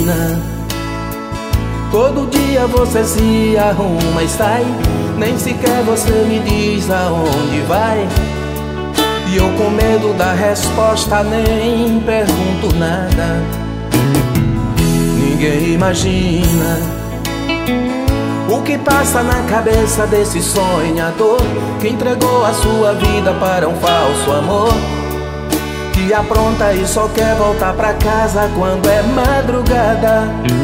rotina. Todo dia você se arruma e sai, nem sequer você me diz aonde vai. E eu com medo da resposta nem pergunto nada. Ninguém imagina o que passa na cabeça desse sonhador que entregou a sua vida para um falso amor, que apronta e só quer voltar pra casa quando é madrugada.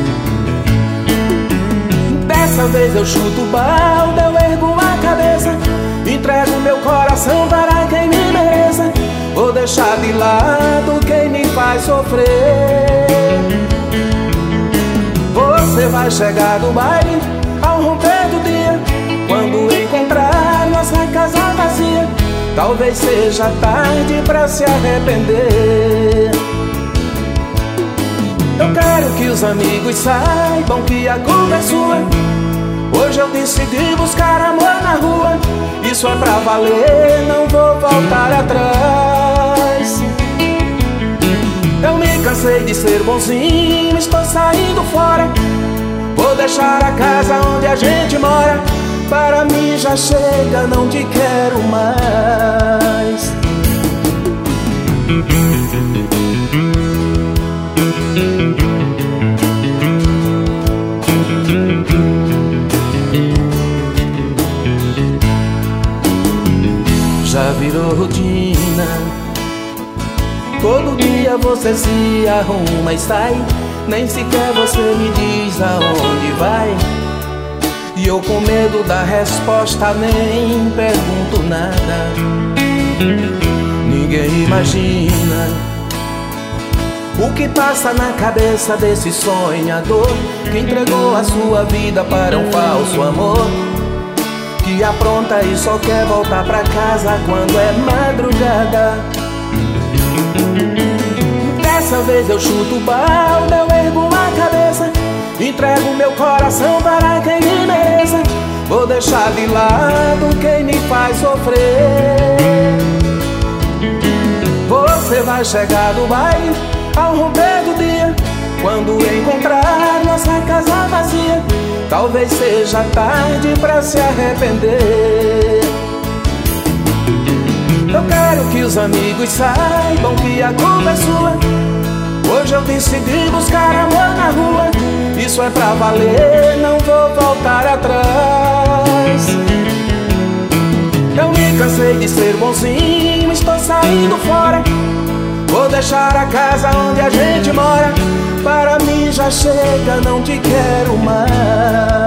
Dessa vez eu chuto o balde, eu ergo a cabeça, entrego meu coração para quem me mereça. Vou deixar de lado quem me faz sofrer. Você vai chegar do baile ao romper do dia, quando encontrar nossa casa vazia. Talvez seja tarde pra se arrepender. Eu quero que os amigos saibam que a culpa é sua. Hoje eu decidi buscar amor na rua. Isso é pra valer, não vou voltar atrás. Eu me cansei de ser bonzinho, estou saindo fora. Vou deixar a casa onde a gente mora. Para mim já chega, não te quero mais. Já virou rotina. Todo dia você se arruma e sai, nem sequer você me diz aonde vai. E eu com medo da resposta nem pergunto nada. Ninguém imagina o que passa na cabeça desse sonhador que entregou a sua vida para um falso amor, que apronta e só quer voltar pra casa quando é madrugada. Dessa vez eu chuto o balde, eu ergo a cabeça, entrego meu coração para quem me mereça. Vou deixar de lado quem me faz sofrer. Você vai chegar do baile ao romper do dia, quando encontrar nossa casa vazia. Talvez seja tarde pra se arrepender. Eu quero que os amigos saibam que a culpa é sua. Hoje eu decidi buscar amor na rua. Isso é pra valer, não vou voltar atrás. Eu me cansei de ser bonzinho, estou saindo fora. Vou deixar a casa onde a gente mora. Para mim já chega, não te quero mais.